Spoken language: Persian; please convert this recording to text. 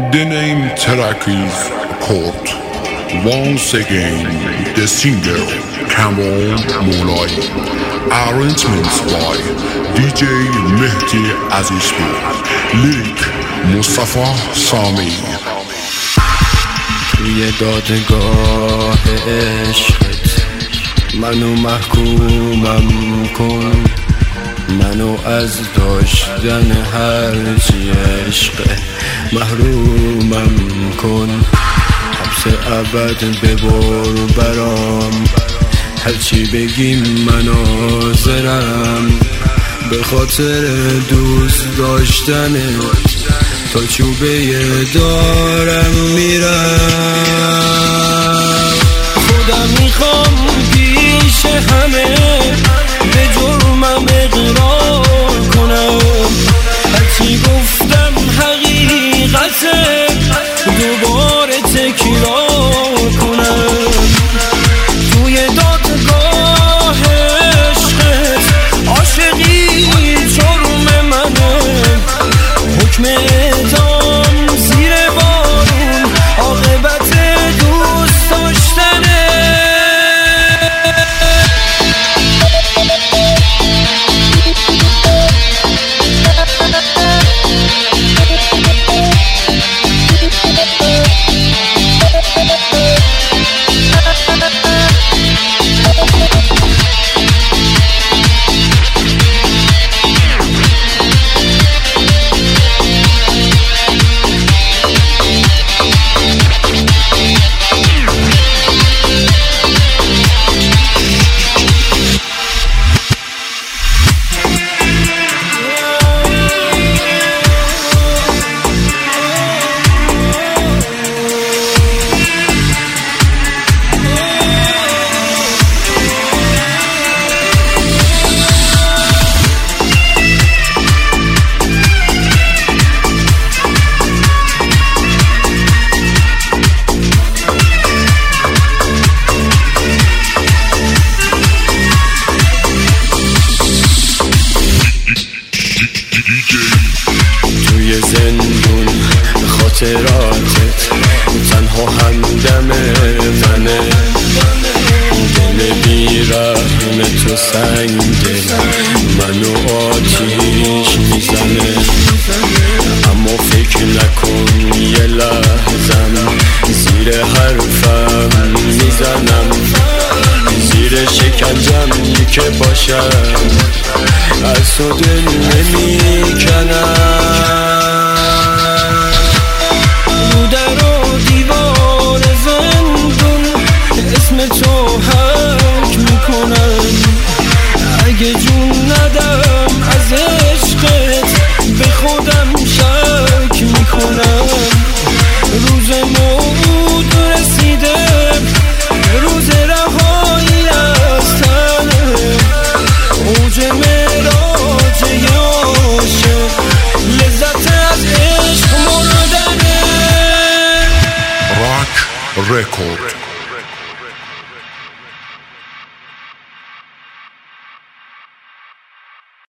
The name track is Court. Once again, the singer Kamran Moulay. Arrangements by DJ Mehdi Azizpur. Lyric Mustafa Sami. توی دادگاه عشقت منو محکومم کن، منو از داشتن هرچی عشقه محرومم کن. حبس ابد ببر برام، هرچی بگی من حاضرم. به خاطر دوست داشتنت تا چوبه دارم میرم. خودم میخوام پیش همه به جرمم اقرار کنم. هرچی گفتم حقیقته، دوباره تکرار کنم. توی دادگاه عشقت عاشقی جرم منه، حکم اعدام زیر بارون عاقبت دوست داشتنه. توی زندون خاطراتت تنها همدم منه. دل بیرحم تو سنگه، منو آتیش میزنه. اما فکر نکن یه لحظم زیر حرفم میزنم. زیر شکنجم که باشم از تو دل نمیکنم. رو در و دیوار زندون اسم تو حک میکنم. اگه جون ندم از عشقت به خودم شک میکنم. روز موعود رسیده، روز رهایی از تنه. اوج معراج عاشق، لذت از عشق مردنه. Rock Record.